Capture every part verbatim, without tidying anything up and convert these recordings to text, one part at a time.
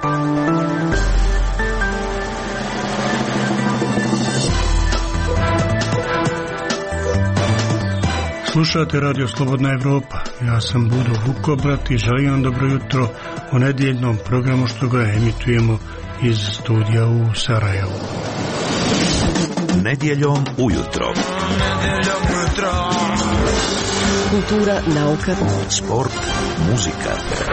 Slušate Radio Slobodna Evropa. Ja sam Budo Vukobrat i želim vam dobro jutro u nedjeljnom programu što ga emitujemo iz studija u Sarajevu. Nedjeljom ujutro. Nedjeljom ujutro. Kultura, nauka, sport, muzika.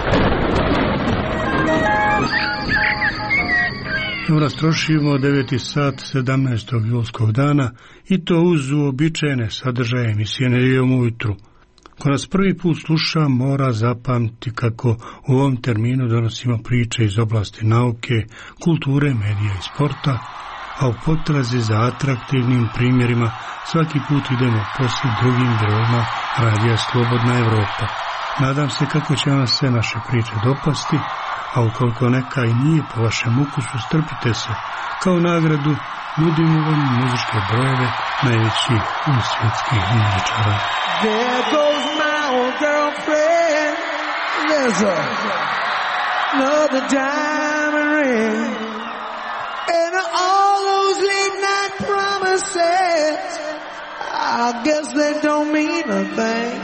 Evo nas trošimo deveti sat sedamnaestog julskog dana i to uz uobičajene sadržaje emisije Nedjeljom ujutru. Ko nas prvi put sluša mora zapamtiti kako u ovom terminu donosimo priče iz oblasti nauke, kulture, medija i sporta, a u potrazi za atraktivnim primjerima svaki put idemo poslije drugim dijelovima Radija Slobodna Evropa. Nadam se kako će vam sve naše priče dopasti, a ukoliko neka i nije po vašem ukusu, strpite se. Kao nagradu nudimo vam muzičke brojeve najvećih svjetskih muzičara. There goes my old girlfriend. There's a, another diamond ring. And all those late night promises, I guess they don't mean a thing.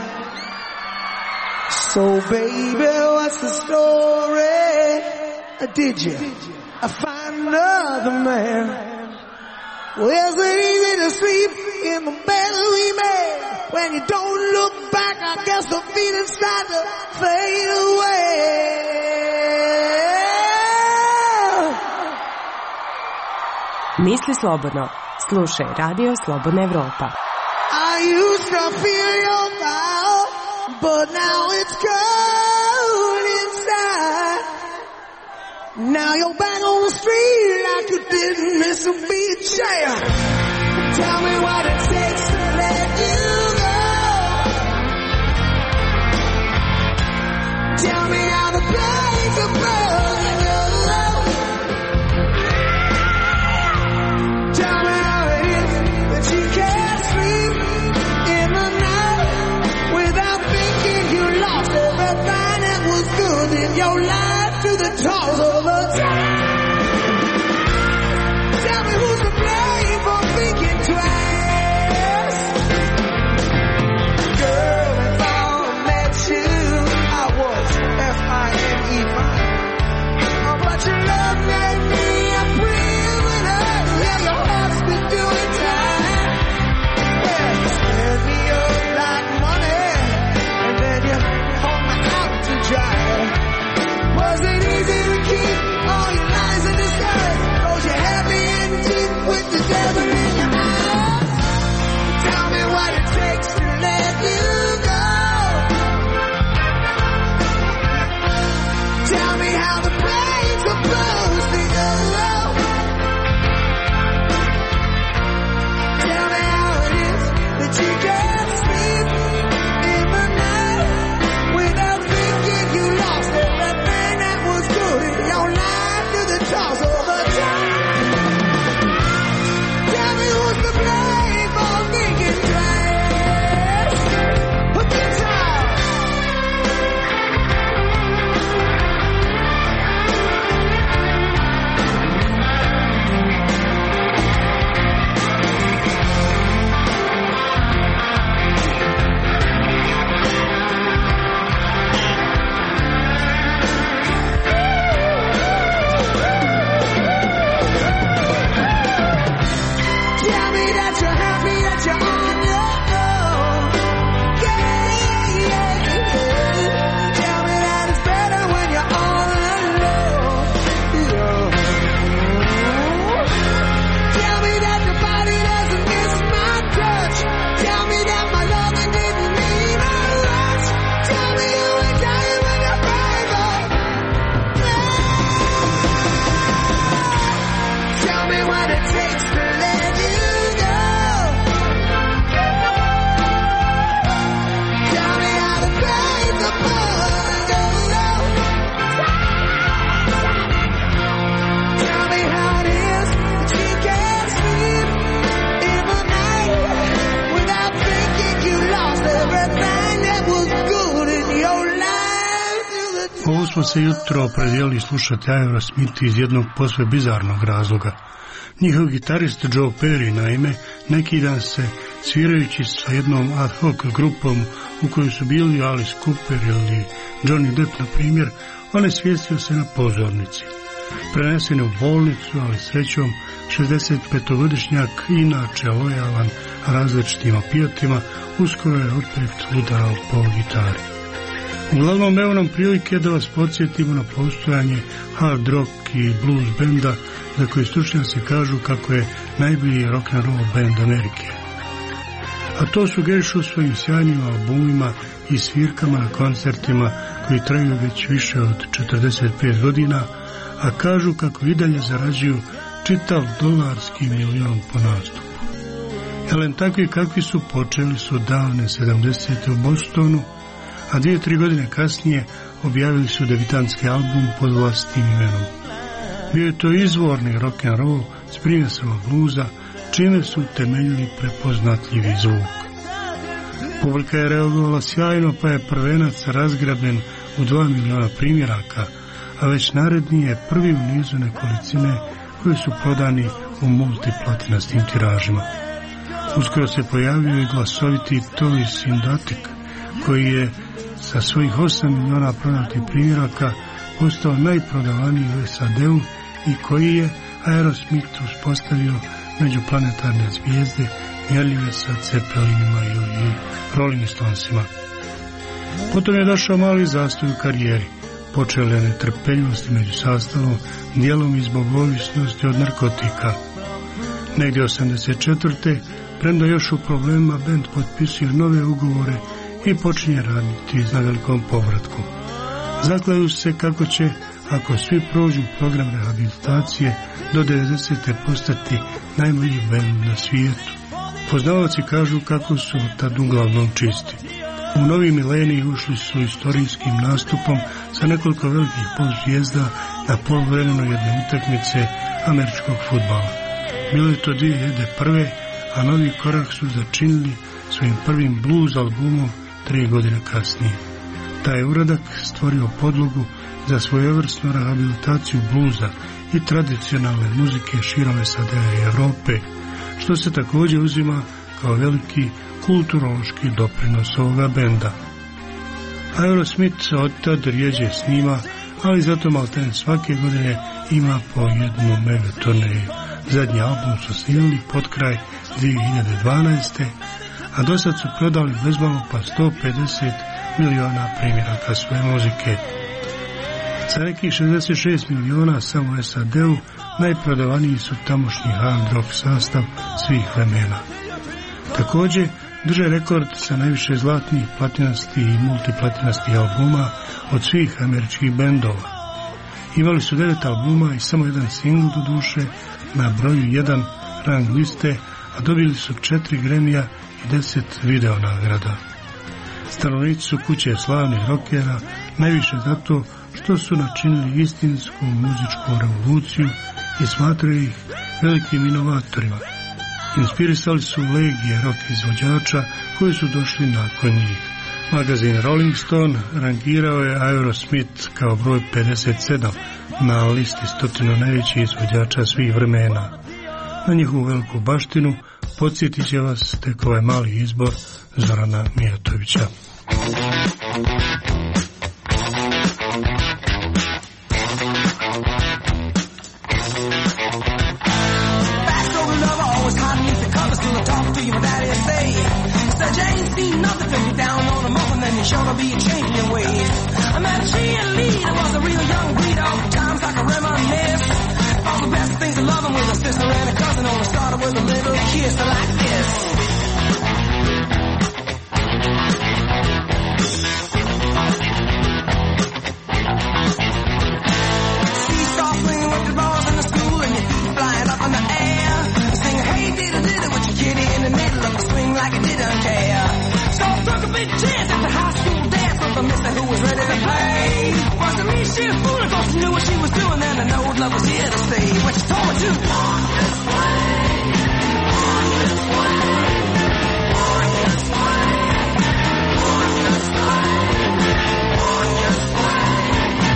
So baby, what's the story? Did you find another man? Well, is it easy to sleep in the bed we made? When you don't look back, I guess the feelings start to fade away. Misli slobodno. Slušaj Radio Slobodna Evropa. I used to feel your power, but now it's cold inside. Now you're back on the street like you didn't miss a beat. Yeah. Tell me what it takes to let you go. Tell me how the plagues are burning your love. Tell me how it is that you can't sleep in the night without thinking you lost everything that was good in your life to the toss of the time. Tell me who's to blame for thinking twice. Girl, if I met you, I was F I N E fine. Oh, but your love made me a prisoner. Yeah, your heart's been doing time. Yeah, you scared me up like money, and then you hung me out to dry. Was it easy to keep all your Ovo smo se jutro opredijelili slušati Aerosmith iz jednog posve bizarnog razloga. Njihov gitarist Joe Perry, naime, neki dan se, svirajući sa jednom ad hoc grupom u kojoj su bili Alice Cooper ili Johnny Depp, na primjer, onesvijestio se na pozornici. Prenesen je u bolnicu, ali srećom šezdesetpetogodišnjak, inače lojalan različitim opijatima, uskoro je opet udarao po gitari. Uglavnom, evo nam prilike da vas podsjetimo na postojanje hard rock i blues benda za koji stručnjaci kažu kako je najbolji rock and roll band Amerike. A to su gešu svojim sjajnim albumima i svirkama na koncertima koji traju već više od četrdeset pet godina, a kažu kako i dalje zarađuju čitav dolarski milion po nastupu. Jelen, takvi kakvi su počeli su davne sedamdesete u Bostonu, a dvije, tri godine kasnije objavili su debitanski album pod vlastitim imenom. Bio je to izvorni rock and roll s primjesama bluza, čime su temeljili prepoznatljivi zvuk. Publika je reagovala sjajno, pa je prvenac razgraben u dva miliona primjeraka, a već naredni je prvi u nizu nekolicine koji su prodani u multiplatinastim tiražima. Uskoro se pojavio i glasoviti Toy Syndatic, koji je sa svojih osam miliona prodatih primjeraka postao najprodavaniji u S A D-u i koji je Aerosmith uspostavio međuplanetarne zvijezde mjerljive sa Zeppelinima ili Rolling Stonesima. Potom je došao mali zastoj u karijeri, počele netrpeljivosti među sastavom, dijelom i zbog ovisnosti od narkotika. Negdje osamdeset četvrte premda još u problemima, bend potpisuje nove ugovore i počinje raditi na velikom povratku. Zaklaju se kako će, ako svi prođu program rehabilitacije, do devedesete postati najbolji bend na svijetu. Poznavaoci kažu kako su tad uglavnom čisti. U novi mileniji ušli su istorijskim nastupom sa nekoliko velikih pop zvijezda na poluvremenu jedne utakmice američkog fudbala. Bilo je to dvije hiljade prve, a novi korak su začinili svojim prvim blues albumom tri godine kasnije. Taj uradak stvorio podlogu za svojevrsnu rehabilitaciju bluza i tradicionalne muzike širom S A D-a i Europe, što se također uzima kao veliki kulturološki doprinos ovoga benda. Aerosmith od tad rijeđe snima, ali zato maltene svake godine ima po jednu mega turneju. Zadnji album su snimali pod kraj dvije hiljade dvanaeste. a do sad su prodali bezbalno pa sto pedeset miliona primjeraka svoje muzike. Sa nekih šezdeset šest miliona samo u S A D-u najprodavaniji su tamošnji hard rock sastav svih vremena. Također drže rekord sa najviše zlatnih, platinastih i multiplatinastih albuma od svih američkih bendova. Imali su devet albuma i samo jedan singl do duše na broju jedan rang liste, a dobili su četiri Grammy-a i deset video nagrada. Stanovnici su kuće slavnih rockera, najviše zato što su načinili istinsku muzičku revoluciju i smatraju ih velikim inovatorima. Inspirisali su legije rock izvođača koji su došli nakon njih. Magazin Rolling Stone rangirao je Aerosmith kao broj pedeset sedam na listi stotinu najvećih izvođača svih vremena. Na njihovu veliku baštinu podsjetit će vas tek ovaj mali izbor Zorana Mijatovića. Sure to be changing your ways. I met a cheerleader, was a real young breed of times I can reminisce. All the best things of loving with a sister and a cousin, only started with a little kiss like this. Seesaw swinging with the balls in the school and your feet flying up in the air. Sing hey diddle diddle with your kitty in the middle of the swing like you didn't care. So I took a big chance at the high school dance with a mister who was ready to play. Wasn't me, she was fooling, cause she knew what she was doing, and I know love was here to stay. What she told me to walk this way, walk this way, walk this way, walk this way, walk this way.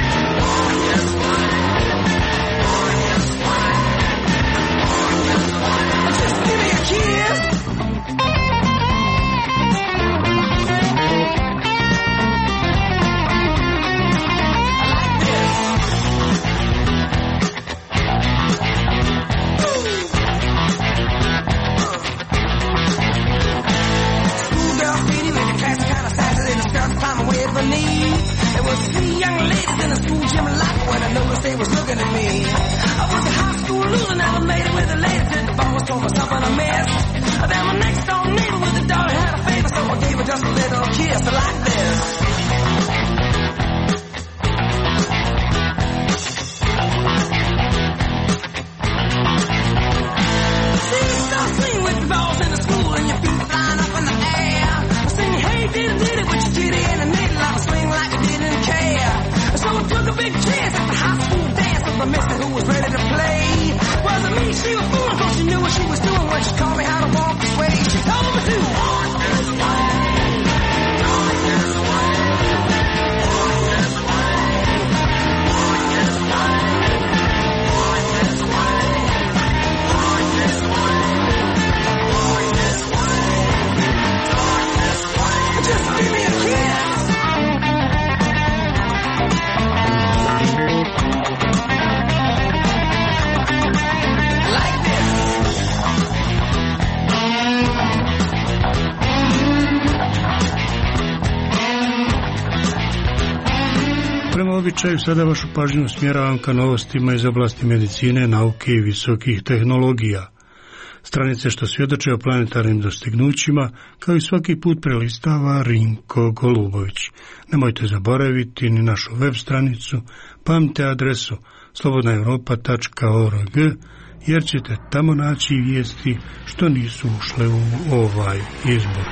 in the school gym locker when I noticed they was looking at me. I was a high school loser, never made it with the ladies. Did the boss told me something I missed. Then my next door neighbor with the daughter had a favor, so I gave her just a little kiss like this. See, you start swinging with the balls in the school and your feet flying up in the air. I sing, hey, diddy, diddy, with your titty in the middle. I was swing like I didn't care. So I took a big chance at the high school dance with the mister who was ready to play. Wasn't me, she was fooling, cause she knew what she was doing when she taught me how to walk this way. She told me to walk this way, walk this way, walk this way, walk this way, walk this way, walk this way, walk this way, walk this way. Just give me a kiss. Prema običaju sada vašu pažnju usmjeravam ka novostima iz oblasti medicine, nauke i visokih tehnologija. Stranice što svjedoče o planetarnim dostignućima, kao i svaki put prelistava Rinko Golubović. Nemojte zaboraviti ni našu web stranicu, pamte adresu slobodna europa tačka org, jer ćete tamo naći vijesti što nisu ušle u ovaj izbor.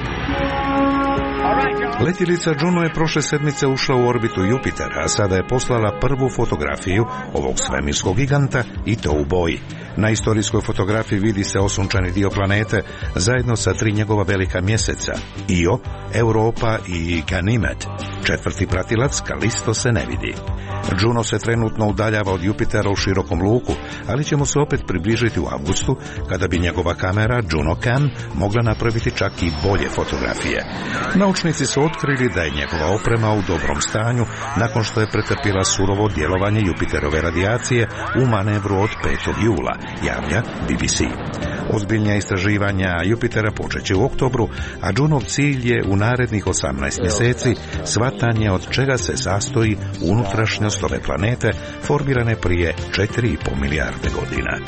Letjelica Juno je prošle sedmice ušla u orbitu Jupitera, a sada je poslala prvu fotografiju ovog svemirskog giganta i to u boji. Na istorijskoj fotografiji vidi se osunčani dio planete zajedno sa tri njegova velika mjeseca, Io, Europa i Ganymed. Četvrti pratilac, Kalisto, se ne vidi. Juno se trenutno udaljava od Jupitera u širokom luku, ali ćemo se opet približiti u avgustu, kada bi njegova kamera JunoCam mogla napraviti čak i bolje fotografije. Naučnici su otkrili da je njegova oprema u dobrom stanju nakon što je pretrpila surovo djelovanje Jupiterove radijacije u manevru od petog jula, javlja B B C. Ozbiljnija istraživanja Jupitera počeće u oktobru, a Junov cilj je u narednih osamnaest mjeseci shvatanje od čega se sastoji unutrašnjost ove planete formirane prije četiri i pol milijarde godina.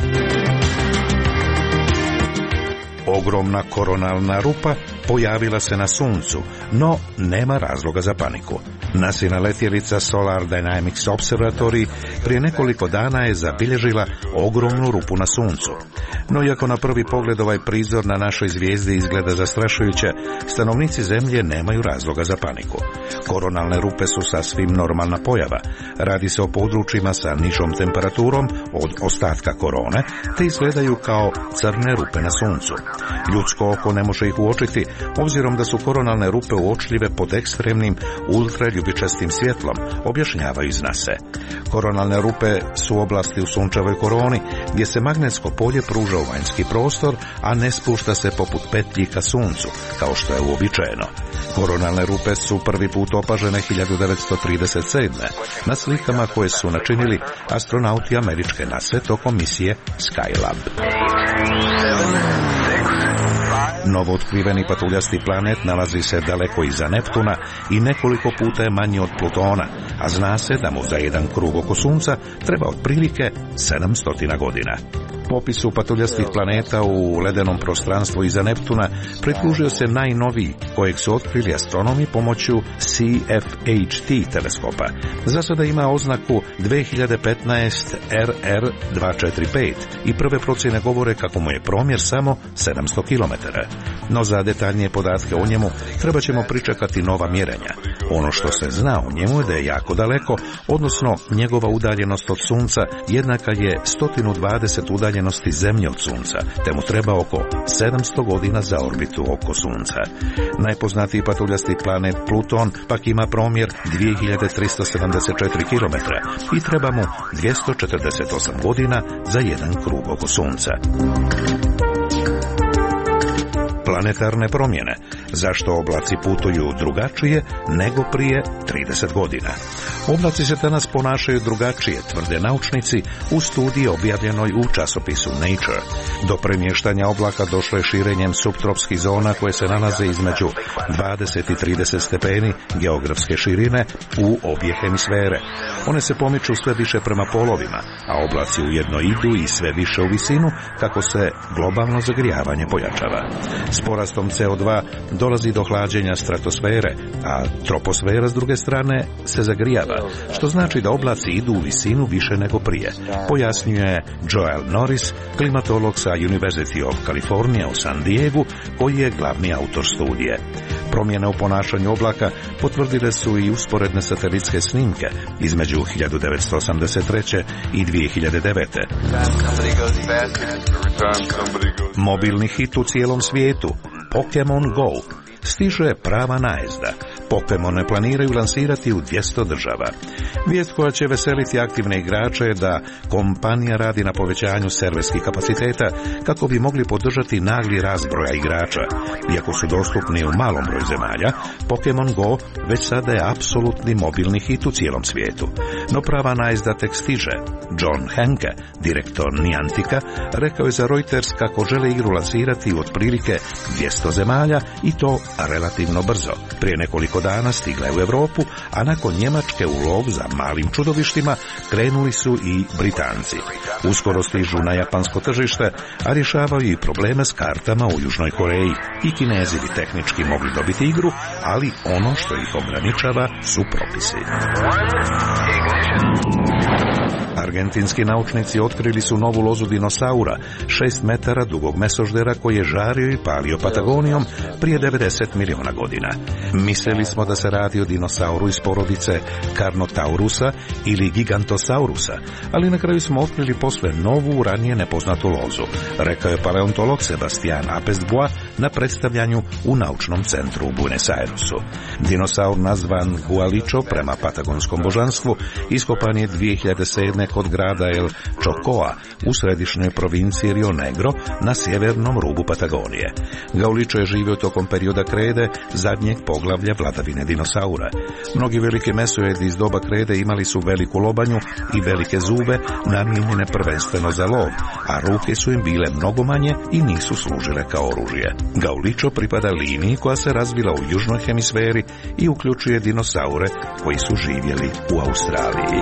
Ogromna koronalna rupa pojavila se na Suncu, no nema razloga za paniku. NASIna letjelica Solar Dynamics Observatory prije nekoliko dana je zabilježila ogromnu rupu na Suncu. No iako na prvi pogled ovaj prizor na našoj zvijezdi izgleda zastrašujuće, stanovnici Zemlje nemaju razloga za paniku. Koronalne rupe su sasvim normalna pojava. Radi se o područjima sa nižom temperaturom od ostatka korone, te izgledaju kao crne rupe na Suncu. Ljudsko oko ne može ih uočiti, obzirom da su koronalne rupe uočljive pod ekstremnim ultraljubičastim svjetlom, objašnjavaju iz nase. Koronalne rupe su oblasti u sunčevoj koroni, gdje se magnetsko polje pruža u vanjski prostor, a ne spušta se poput petlji ka Suncu, kao što je uobičajeno. Koronalne rupe su prvi put opažene hiljadu devetsto trideset sedme na slikama koje su načinili astronauti američke nase tokom misije Skylab. Novo otkriveni patuljasti planet nalazi se daleko iza Neptuna i nekoliko puta je manji od Plutona, a zna se da mu za jedan krug oko Sunca treba otprilike sedamsto godina. Popisu patuljastih planeta u ledenom prostranstvu iza Neptuna pridružio se najnoviji, kojeg su otkrili astronomi pomoću C F H T teleskopa. Za sada ima oznaku dvije hiljade petnaest R R dvjesto četrdeset pet i prve procjene govore kako mu je promjer samo sedamsto kilometara. No za detaljnije podatke o njemu treba ćemo pričekati nova mjerenja. Ono što se zna o njemu je da je jako daleko, odnosno njegova udaljenost od Sunca jednaka je sto dvadeset udaljenosti Zemlje od Sunca, te mu treba oko sedamsto godina za orbitu oko Sunca. Najpoznatiji patuljasti planet Pluton pak ima promjer dvije hiljade tristo sedamdeset četiri kilometra i treba mu dvjesto četrdeset osam godina za jedan krug oko Sunca. Planetarne promjene. Zašto oblaci putuju drugačije nego prije trideset godina? Oblaci se danas ponašaju drugačije, tvrde naučnici u studiji objavljenoj u časopisu Nature. Do premještanja oblaka došlo je širenjem suptropskih zona koje se nalaze između dvadeset i trideset stepeni geografske širine u obje hemisfere. One se pomiču sve više prema polovima, a oblaci ujedno idu i sve više u visinu kako se globalno zagrijavanje pojačava. S porastom C O dva dolazi do hlađenja stratosfere, a troposfera s druge strane se zagrijava, što znači da oblaci idu u visinu više nego prije, pojasnjuje Joel Norris, klimatolog sa University of California u San Diegu, koji je glavni autor studije. Promjene u ponašanju oblaka potvrdile su i usporedne satelitske snimke između hiljadu devetsto osamdeset treće i dvije hiljade devete. Mobilni hit u cijelom svijetu, Pokemon Go, stiže prava najezda. Pokemone planiraju lansirati u dvjesto država. Vijest koja će veseliti aktivne igrače je da kompanija radi na povećanju serverskih kapaciteta kako bi mogli podržati nagli rast broja igrača. Iako su dostupni u malom broju zemalja, Pokemon Go već sada je apsolutni mobilni hit u cijelom svijetu. No prava najezda tek stiže. John Henke, direktor Niantica, rekao je za Reuters kako žele igru lansirati u otprilike dvjesto zemalja i to relativno brzo. Prije nekoliko dana stigla je u Europu, a nakon Njemačke u lov za malim čudovištima krenuli su i Britanci. Uskoro stižu na japansko tržište, a rješavaju i probleme s kartama u Južnoj Koreji. I Kinezi bi tehnički mogli dobiti igru, ali ono što ih ograničava su propisi. Argentinski naučnici otkrili su novu lozu dinosaura, šest metara dugog mesoždera koji je žario i palio Patagonijom prije devedeset miliona godina. Mislili smo da se radi o dinosauru iz porodice Carnotaurusa ili Gigantosaurusa, ali na kraju smo otkrili posve novu, ranije nepoznatu lozu, rekao je paleontolog Sebastian Apestbois na predstavljanju u naučnom centru u Buenos Airesu. Dinosaur nazvan Gualicho prema patagonskom božanstvu iskopan je dvije hiljade sedme kod grada El Chocoa u središnjoj provinciji Rio Negro na sjevernom rubu Patagonije. Gauličo je živio tokom perioda krede, zadnjeg poglavlja vladavine dinosaura. Mnogi veliki mesojedi iz doba krede imali su veliku lobanju i velike zube namijenjene prvenstveno za lov, a ruke su im bile mnogo manje i nisu služile kao oružje. Gauličo pripada liniji koja se razvila u južnoj hemisferi i uključuje dinosaure koji su živjeli u Australiji.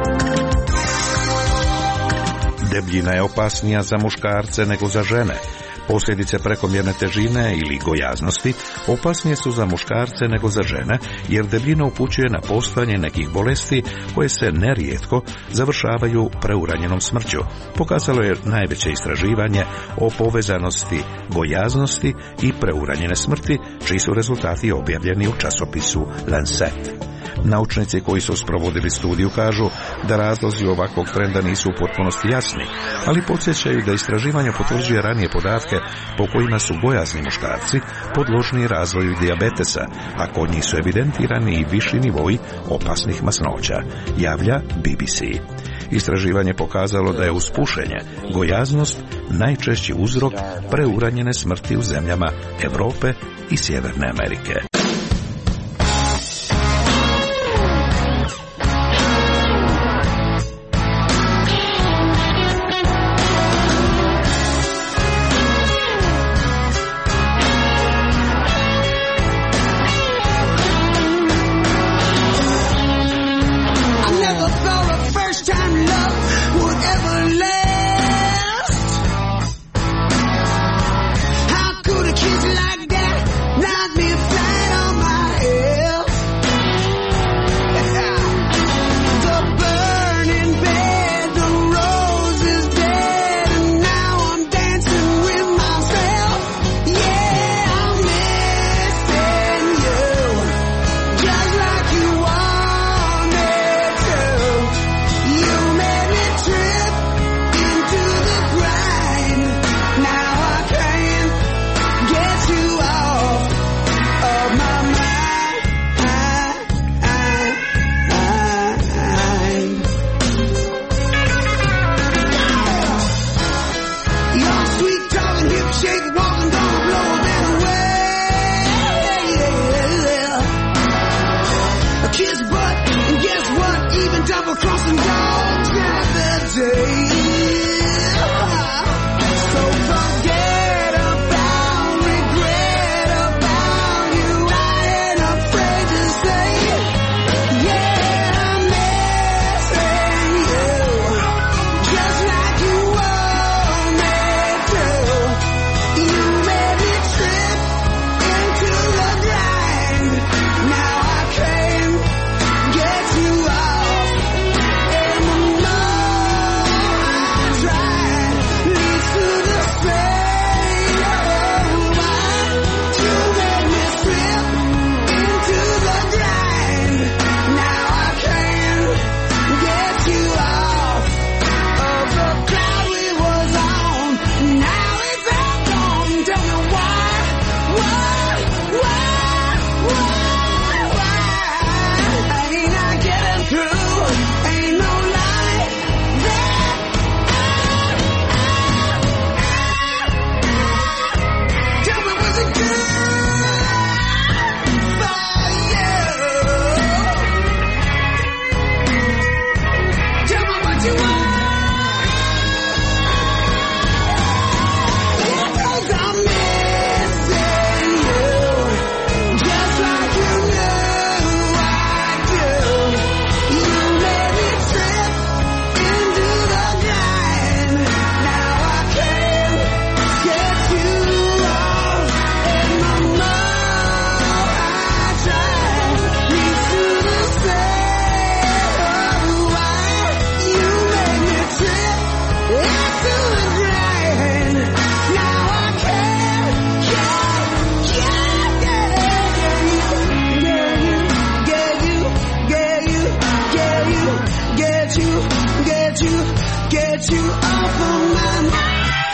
Debljina je opasnija za muškarce nego za žene. Posljedice prekomjerne težine ili gojaznosti opasnije su za muškarce nego za žene, jer debljina upućuje na postojanje nekih bolesti koje se nerijetko završavaju preuranjenom smrću. Pokazalo je najveće istraživanje o povezanosti gojaznosti i preuranjene smrti, čiji su rezultati objavljeni u časopisu Lancet. Naučnici koji su sprovodili studiju kažu da razlozi ovakvog trenda nisu u potpunosti jasni, ali podsjećaju da istraživanje potvrđuje ranije podatke po kojima su gojazni muškarci podložni razvoju dijabetesa, a kod njih su evidentirani i viši nivoji opasnih masnoća, javlja B B C. Istraživanje pokazalo da je uz pušenje gojaznost najčešći uzrok preuranjene smrti u zemljama Europe i Sjeverne Amerike. Like that, knock me flat. even double-crossing dogs have their day. So forget about, regret about you. I ain't afraid to say, yeah, I'm missing you, just like you want me to. You made me trip into the grind. Now I can't get you off. And the more I try, leads to the same. Why you made me trip into the grind? Now I can't get you off of the cloud we was on. Now it's all gone. Tell me why, why, why, why, why? Ain't I getting through? Ain't no light there. Tell me, was it good for you? Tell me what you want. Cause I'm missing you, just like you knew I do. You made me trip into the grind. Now I can't get you off. And the more I try, leads to the same. Why you made me trip into the grind? Now I can't get, get, get, get you, get you, get you, get you, get you, get you off of my mind.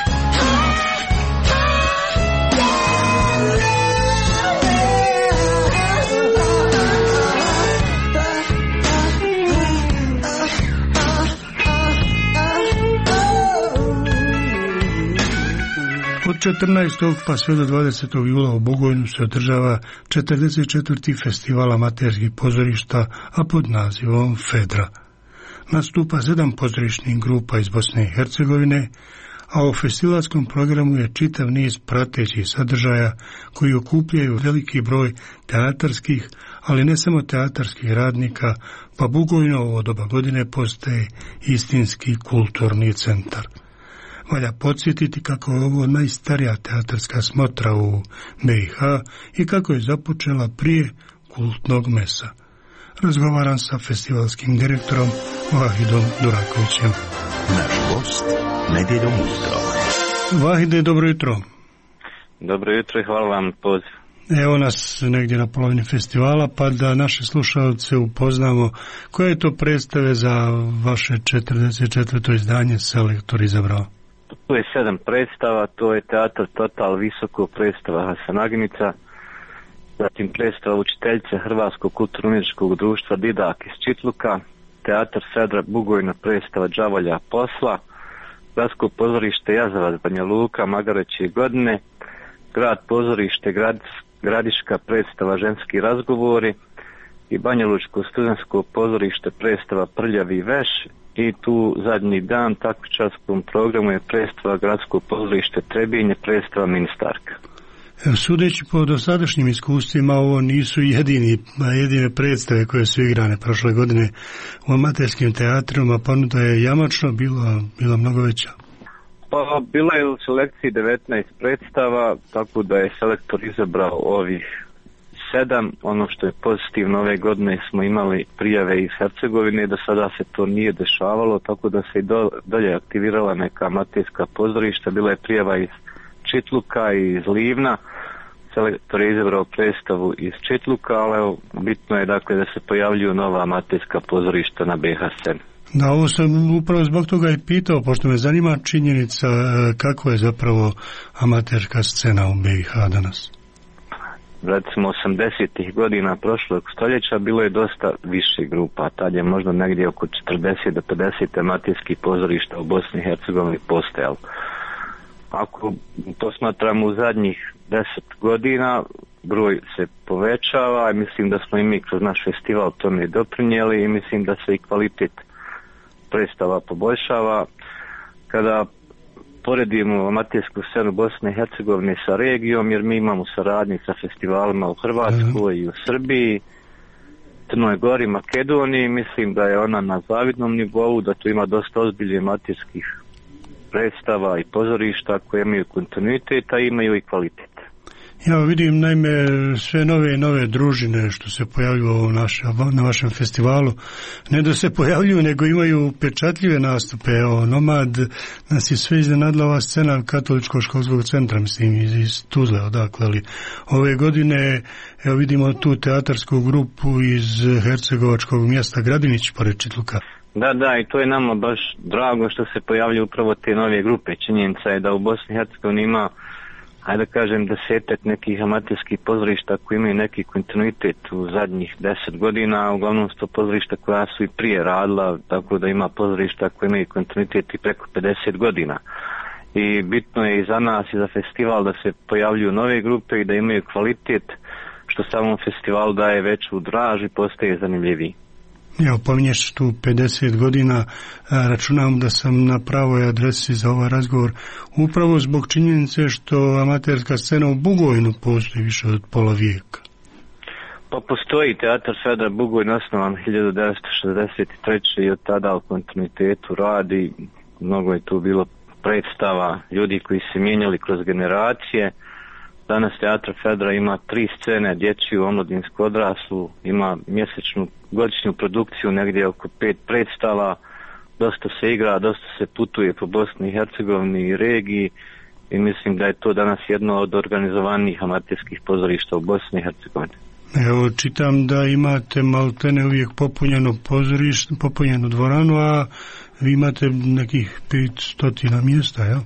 Od četrnaestog pa sve do dvadesetog jula u Bugojnu se održava četrdeset četvrti festival amaterskih pozorišta, a pod nazivom Fedra. Nastupa sedam pozorišnih grupa iz Bosne i Hercegovine, a u festivalskom programu je čitav niz pratećih sadržaja koji okupljaju veliki broj teatarskih, ali ne samo teatarskih radnika, pa Bugojno ovo doba godine postaje istinski kulturni centar. Valja podsjetiti kako je ovo najstarija teatarska smotra u B i H i kako je započela prije kultnog mesa. Razgovaram sa festivalskim direktorom Vahidom Durakovićem. Naš gost nedjeljom ujutro. Vahide, dobro jutro. Dobro jutro i hvala vam na poziv. Evo nas negdje na polovini festivala, pa da naše slušalce upoznamo koje je to predstave za vaše četrdeset četvrto izdanje Selektor izabrao. Tu je sedam predstava, to je Teatar Total Visoko, predstava Hasanagnica, zatim predstava Učiteljice Hrvatskog kulturno-umjetničkog društva Didak iz Čitluka, Teatar Fedra Bugojna, predstava Đavolja posla, Gradsko pozorište Jazavac Banja Luka, Magareće godine, Grad pozorište Grad, Gradiška, predstava Ženski razgovori i Banjalučko studentsko pozorište, predstava Prljavi veš. I tu zadnji dan takmičarskom programu je predstava Gradsko pozorište Trebinje, predstava Ministarka. Sudeći po dosadašnjim iskustvima, ovo nisu jedini, jedine predstave koje su igrane prošle godine u amaterskim teatrima, ponuda je jamačno bila, bila mnogo veća. Pa bilo je u selekciji devetnaest predstava, tako da je selektor izabrao ovih sedam. Ono što je pozitivno, ove godine smo imali prijave iz Hercegovine, do sada se to nije dešavalo, tako da se i do, dolje aktivirala neka amaterska pozorišta. Bila je prijava iz Čitluka i iz Livna. Selektor je izabrao predstavu iz Čitluka, ali evo, bitno je dakle da se pojavljuju nova amaterska pozorišta na B H sceni. Da, ovo sam upravo zbog toga i pitao, pošto me zanima činjenica kako je zapravo amaterska scena u B i H danas. Recimo osamdesetih godina prošlog stoljeća bilo je dosta više grupa, tad je možda negdje oko četrdeset do pedeset amaterskih pozorišta u Bosni i Hercegovini postojalo. ako posmatramo u zadnjih deset godina, broj se povećava i mislim da smo i mi kroz naš festival tome doprinijeli i mislim da se i kvalitet predstava poboljšava. Kada poredimo amatersku scenu Bosne i Hercegovine sa regijom, jer mi imamo saradnje sa festivalima u Hrvatskoj i u Srbiji, Crnoj Gori, Makedoniji, mislim da je ona na zavidnom nivou, da tu ima dosta ozbiljnih amaterskih predstava i pozorišta koje imaju kontinuitet, a imaju i kvalitet. Ja vidim naime sve nove i nove družine što se pojavljuju na vašem festivalu, ne da se pojavljuju, nego imaju pečatljive nastupe. Evo, Nomad nas je sve iznenadila ova scena Katoličkog školskog centra, mislim iz, iz Tuzle, odakle, ali ove godine evo vidimo tu teatarsku grupu iz hercegovačkog mjesta Gradinić pored Čitluka. Da, da, i to je nama baš drago što se pojavljuju upravo te nove grupe. Činjenica je da u Bosni i Hercegovini ima, hajde da kažem, desetak nekih amaterskih pozorišta koji imaju neki kontinuitet u zadnjih deset godina, uglavnom su to pozorišta koja su i prije radila, tako da ima pozorišta koji imaju kontinuitet i preko pedeset godina. I bitno je i za nas i za festival da se pojavljuju nove grupe i da imaju kvalitet, što samom festivalu daje veću draž i postaje zanimljiviji. Evo, pominješ tu pedeset godina, računam da sam na pravoj adresi za ovaj razgovor, upravo zbog činjenice što amaterska scena u Bugojnu postoji više od pola vijeka. Pa postoji Teatar Fedra Bugojn, osnovan hiljadu devetsto šezdeset treće i od tada u kontinuitetu radi. Mnogo je tu bilo predstava, ljudi koji se mijenjali kroz generacije. Danas Teatr Fedra ima tri scene, dječju, omladinsku, odraslu, ima mjesečnu godišnju produkciju, negdje oko pet predstava, dosta se igra, dosta se putuje po Bosni i Hercegovini i regiji i mislim da je to danas jedno od organizovanijih amaterskih pozorišta u Bosni i Hercegovini. Evo, čitam da imate maltene uvijek popunjeno pozorište, popunjenu dvoranu, a vi imate nekih pet stotina mjesta, jel?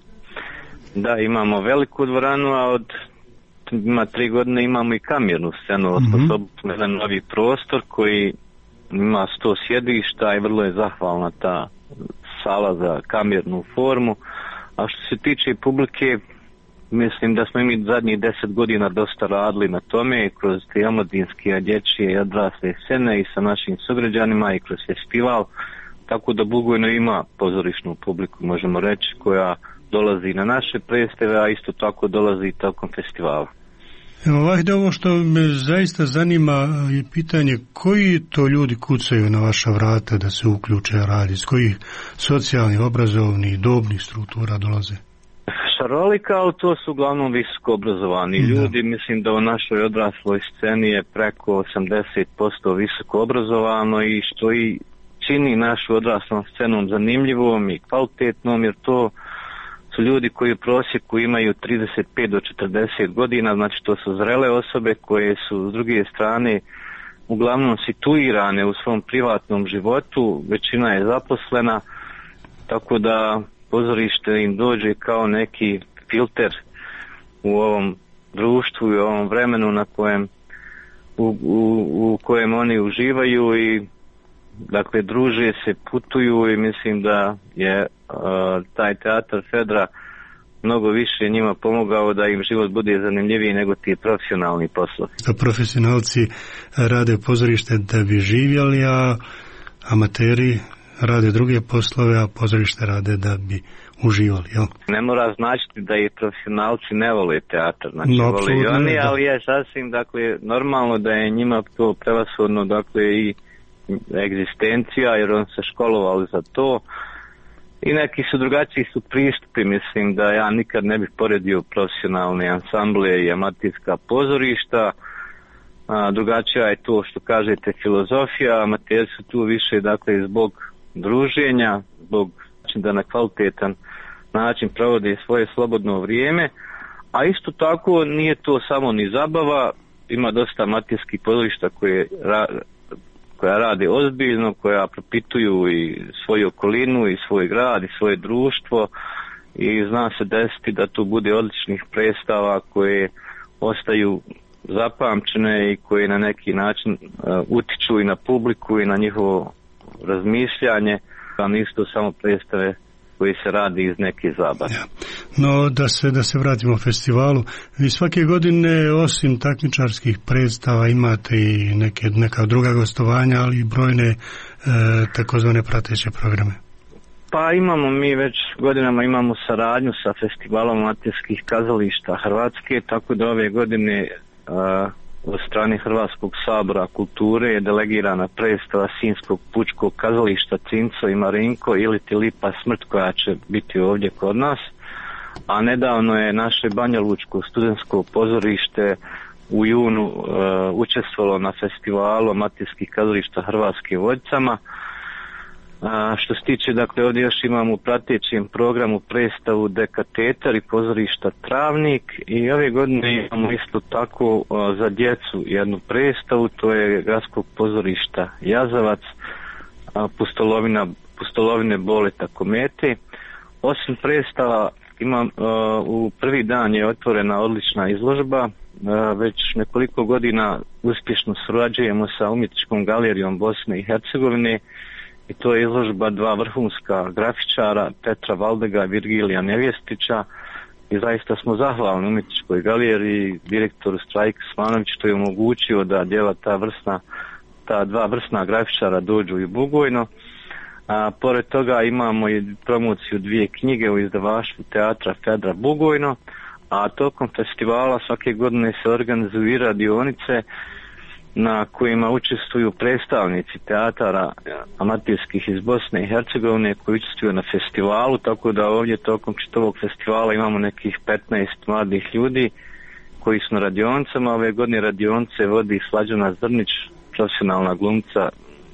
Da, imamo veliku dvoranu, a od ima tri godine imamo i kamernu scenu, osposobili smo jedan novi prostor koji ima sto sjedišta i vrlo je zahvalna ta sala za kamernu formu. A što se tiče publike, mislim da smo mi zadnjih deset godina dosta radili na tome kroz te omladinske, dječje i odrasle scene i sa našim sugrađanima i kroz festival, tako da Bugojno ima pozorišnu publiku, možemo reći, koja dolazi na naše predstave, a isto tako dolazi i tokom festivala. Evo, ovdje ovo što me zaista zanima je pitanje koji to ljudi kucaju na vaša vrata da se uključe radi, s kojih socijalnih, obrazovnih, dobnih struktura dolaze? Šarolika, ali to su uglavnom visoko obrazovani da. ljudi. Mislim da u našoj odrasloj sceni je preko osamdeset posto visoko obrazovano i što i čini našu odraslom scenom zanimljivom i kvalitetnom, jer to su ljudi koji u prosjeku imaju trideset pet do četrdeset godina, znači to su zrele osobe koje su s druge strane uglavnom situirane u svom privatnom životu, većina je zaposlena, tako da pozorište im dođe kao neki filter u ovom društvu i u ovom vremenu na kojem u, u, u kojem oni uživaju i dakle druže se, putuju i mislim da je uh, taj Teatar Fedra mnogo više njima pomogao da im život bude zanimljiviji nego ti profesionalni poslovi. Da profesionalci rade pozorište da bi živjeli, a amateri rade druge poslove, a pozorište rade da bi uživali, jel? Ne mora značiti da i profesionalci ne vole teatar, znači no, vole i oni, da. Ali je sasvim, dakle, normalno da je njima to prevashodno, dakle, i egzistencija, jer on se školovali za to i neki su drugačiji su pristupi, mislim da ja nikad ne bih poredio profesionalne ansamble i amaterska pozorišta. A, drugačija je to što kažete filozofija, amateri su tu više, dakle, zbog druženja, zbog da na kvalitetan način provode svoje slobodno vrijeme, a isto tako nije to samo ni zabava, ima dosta amaterskih pozorišta koje ra, koja rade ozbiljno, koja propituju i svoju okolinu i svoj grad i svoje društvo i zna se desiti da tu bude odličnih predstava koje ostaju zapamćene i koje na neki način uh, utiču i na publiku i na njihovo razmišljanje, a nisu to samo predstave koji se radi iz neke zabave. Ja. No, da se, da se vratimo festivalu, vi svake godine osim takmičarskih predstava imate i neke, neka druga gostovanja, ali i brojne e, takozvane prateće programe. Pa imamo mi već godinama imamo saradnju sa festivalom amaterskih kazališta Hrvatske, tako da ove godine a, od strane Hrvatskog sabora kulture je delegirana predstava Sinjskog pučkog kazališta Cinco i Marinko ili ti Lipa smrt koja će biti ovdje kod nas. A nedavno je naše Banjalučko studentsko pozorište u junu uh, učestvovalo na festivalu amaterskih kazališta Hrvatske u Vodicama. Uh, što se tiče, dakle, ovdje još imamo u pratećem programu predstavu Dekatetar i pozorišta Travnik i ove godine imamo isto tako uh, za djecu jednu predstavu, to je gradskog pozorišta Jazavac, uh, pustolovina, pustolovine Boleta Komete. Osim predstava Imam, uh, u prvi dan je otvorena odlična izložba, uh, već nekoliko godina uspješno surađujemo sa umjetničkom galerijom Bosne i Hercegovine i to je izložba dva vrhunska grafičara, Petra Valdega i Virgilija Nevjestića i zaista smo zahvalni umjetničkoj galeriji, direktoru Strajku Smanović što je omogućio da djela ta vrsna, ta dva vrsna grafičara dođu i Bugojno. A, pored toga imamo i promociju dvije knjige u izdavaštvu teatra Fedra Bugojno, a tokom festivala svake godine se organizuju radionice na kojima učestvuju predstavnici teatara amaterskih iz Bosne i Hercegovine koji učestvuju na festivalu, tako da ovdje tokom čitavog festivala imamo nekih petnaest mladih ljudi koji su na radionicama. Ove godine radionice vodi Slađana Zrnić, profesionalna glumca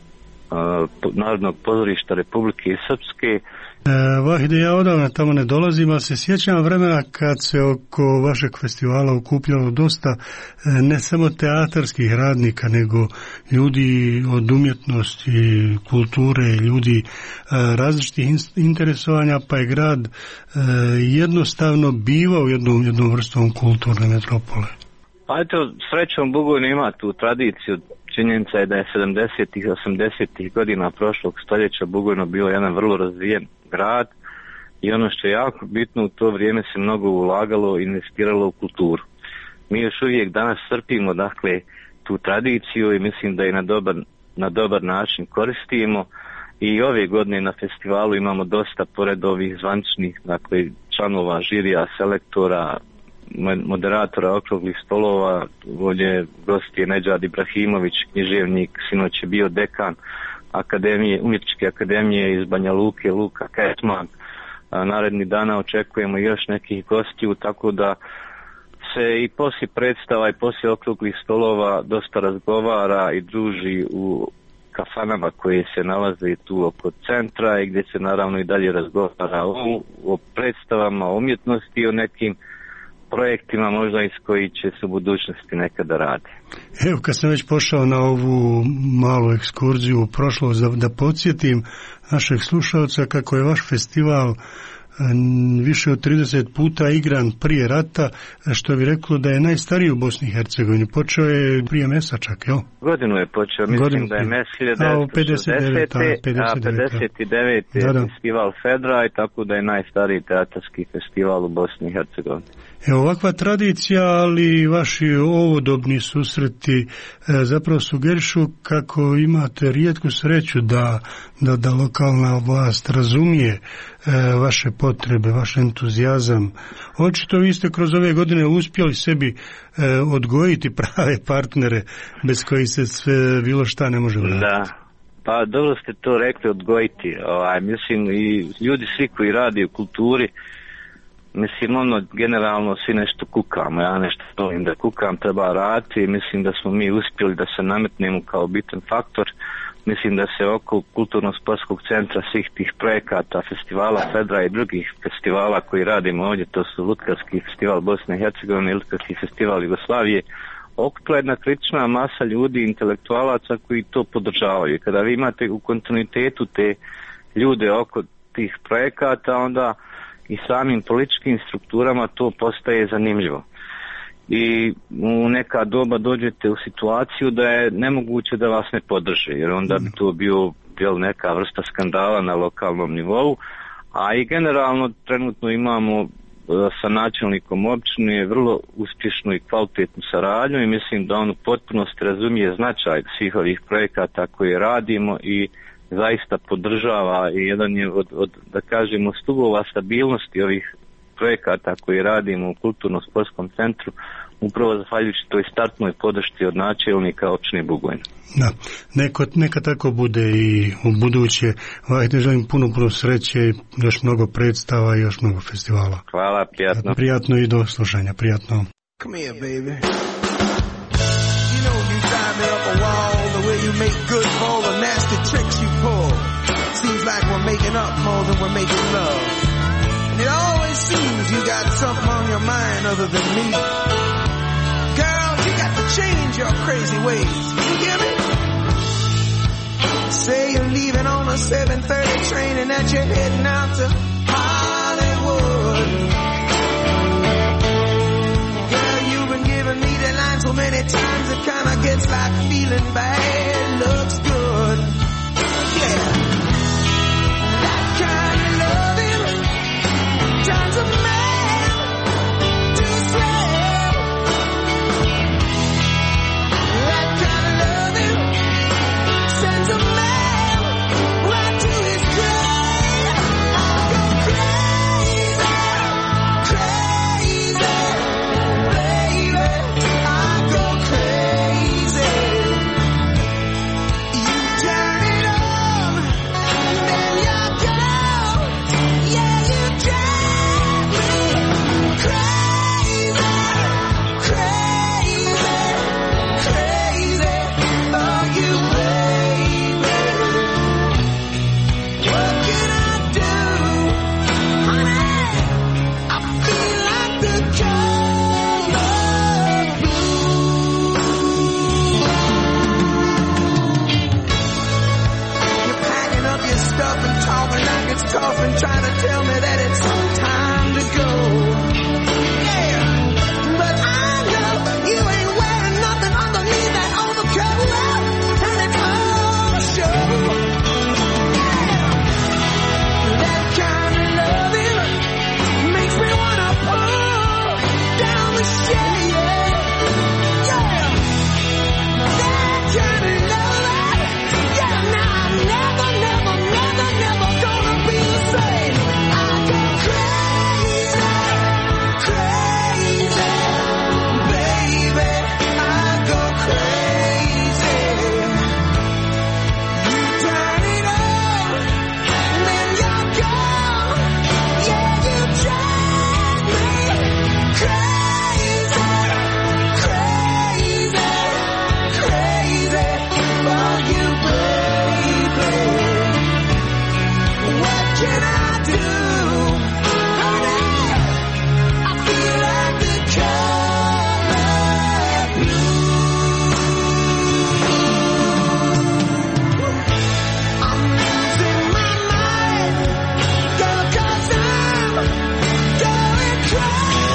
Narodnog pozorišta Republike Srpske. E, Vahide, ja odavno tamo ne dolazim, ali se sjećam vremena kad se oko vašeg festivala okupljalo dosta e, ne samo teatarskih radnika, nego ljudi od umjetnosti, kulture, ljudi e, različitih interesovanja, pa je grad e, jednostavno bivao jednom, jednom vrstom kulturne metropole. Pa eto, srećom Bugojno ima tu tradiciju. Činjenica je da je sedamdesetih i osamdesetih godina prošlog stoljeća Bugojno bio jedan vrlo razvijen grad i ono što je jako bitno, u to vrijeme se mnogo ulagalo i investiralo u kulturu. Mi još uvijek danas crpimo, dakle, tu tradiciju i mislim da je na dobar, na dobar način koristimo i ove godine na festivalu imamo dosta, pored ovih zvaničnih, dakle, članova žirija, selektora, moderatora okruglih stolova, ovdje gost je Nedžad Ibrahimović, književnik, sinoć je bio dekan akademije, umjetničke akademije iz Banja Luke, Luka Ketman. Naredni dana očekujemo još nekih gostiju, tako da se i poslije predstava i poslije okruglih stolova dosta razgovara i druži u kafanama koje se nalaze tu oko centra i gdje se naravno i dalje razgovara o, o predstavama, o umjetnosti i o nekim projektima možda iz koji će se u budućnosti nekada radi. Evo, kad sam već pošao na ovu malu ekskurziju u prošlost, da, da podsjetim našeg slušalca kako je vaš festival više od trideset puta igran prije rata, što bi reklo da je najstariji u Bosni i Hercegovini. Počeo je prije Mesa čak, jel? Godinu je počeo, mislim Godinu da je Mes hiljadu devetsto šezdeset. A pedeset devet je da, da. Festival Fedra i tako da je najstariji teatarski festival u Bosni i Hercegovini. Evo, ovakva tradicija, ali vaši ovodobni susreti e, zapravo sugerišu kako imate rijetku sreću da, da, da lokalna vlast razumije e, vaše potrebe, vaš entuzijazam. Očito vi ste kroz ove godine uspjeli sebi e, odgojiti prave partnere bez kojih se sve bilo šta ne može vratiti. Da. Pa dobro ste to rekli, odgojiti. Ovaj, mislim i ljudi svi koji radi u kulturi, mislim, ono, generalno svi nešto kukamo, ja nešto volim da kukam, treba raditi, mislim da smo mi uspjeli da se nametnemo kao bitan faktor, mislim da se oko kulturno-sportskog centra svih tih projekata, festivala Fedra i drugih festivala koji radimo ovdje, to su Lutkarski festival Bosne i Hercegovine i Lutkarski festival Jugoslavije, okupila jedna kritična masa ljudi, intelektualaca koji to podržavaju. Kada vi imate u kontinuitetu te ljude oko tih projekata, onda i samim političkim strukturama to postaje zanimljivo. I u neka doba dođete u situaciju da je nemoguće da vas ne podrže, jer onda bi to bio, bio neka vrsta skandala na lokalnom nivou, a i generalno trenutno imamo sa načelnikom općine vrlo uspješnu i kvalitetnu saradnju i mislim da on u potpunosti razumije značaj svih ovih projekata koje radimo i zaista podržava i jedan je od, od da kažemo, stubova stabilnosti ovih projekata koje radimo u kulturno-sportskom centru, upravo zahvaljujući toj startnoj podršci od načelnika općine Bugojna. Da, neko, neka tako bude i u buduće. Vajte, želim puno, puno sreće, još mnogo predstava i još mnogo festivala. Hvala, prijatno. Prijatno i do slušanja, prijatno. Come here, baby. You know you drive me up a wall, the way you make good for all the nasty tricks you pull. Seems like we're making up more than we're making love. And it always seems you got something on your mind other than me. Girl, you got to change your crazy ways. You hear me? Say you're leaving on a seven thirty train and that you're heading out to Hollywood. Girl, you've been giving me the line so many times it kinda gets like feeling bad looks good. Yeah. That kind of loving turns a man to a slave. That kind of loving sends a man right to his grave. I go crazy, crazy, baby. I go crazy. You turn it on, then you go. Yeah, you drive me crazy, crazy, crazy. Oh, you baby. What can I do? Honey, I feel like the color blue. You're packing up your stuff and talking like it's tough and trying to tell me that it's time to go. Yeah, but I know you ain't wearing nothing underneath that overcoat, and it's all a show. Yeah, that kind of loving makes me wanna pull down the shade. Yeah, that kind of loving. Yeah, now I'm never, never, never, never gonna be the same. I go crazy, crazy, baby. I go crazy. You turn it on, then you're gone. Yeah, you drive me crazy, crazy, crazy for you, baby. What can I do? Honey, I feel like the color blue. I'm losing my mind, girl, 'cause I'm going crazy.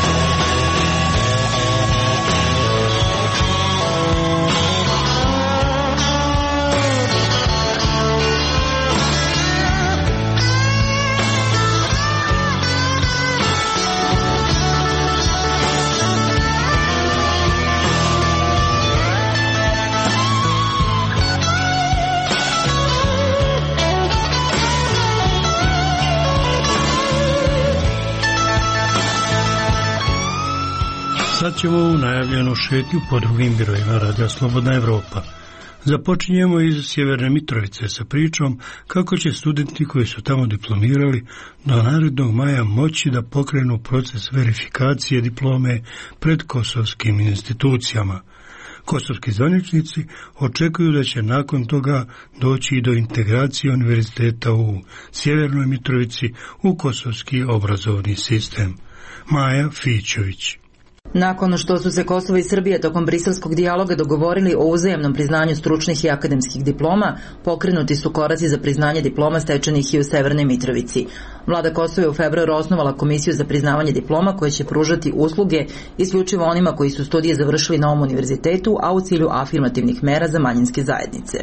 Sad ćemo u najavljenu šetnju po drugim birojima Radija Slobodna Evropa. Započinjemo iz Sjeverne Mitrovice sa pričom kako će studenti koji su tamo diplomirali do narednog maja moći da pokrenu proces verifikacije diplome pred kosovskim institucijama. Kosovski zvaničnici očekuju da će nakon toga doći i do integracije univerziteta u Sjevernoj Mitrovici u kosovski obrazovni sistem. Maja Fićović. Nakon što su se Kosovo i Srbija tokom briselskog dijaloga dogovorili o uzajamnom priznanju stručnih i akademskih diploma, pokrenuti su koraci za priznanje diploma stečenih i u Severnoj Mitrovici. Vlada Kosova je u februaru osnovala komisiju za priznavanje diploma koja će pružati usluge isključivo onima koji su studije završili na ovom univerzitetu, a u cilju afirmativnih mera za manjinske zajednice.